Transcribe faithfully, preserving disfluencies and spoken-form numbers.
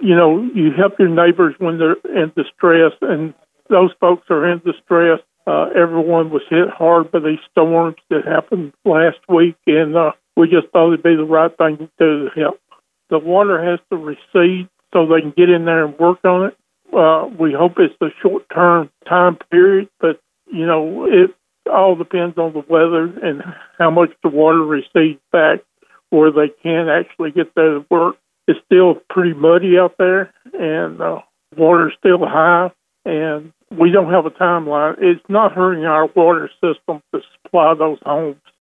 you know, you help your neighbors when they're in distress, and those folks are in distress. Uh, everyone was hit hard by these storms that happened last week, and uh, we just thought it'd be the right thing to do to help. The water has to recede so they can get in there and work on it. Uh, we hope it's a short-term time period, but, you know, it all depends on the weather and how much the water recedes back where they can actually get there to work. It's still pretty muddy out there, and uh, water's still high, and we don't have a timeline. It's not hurting our water system to supply those homes.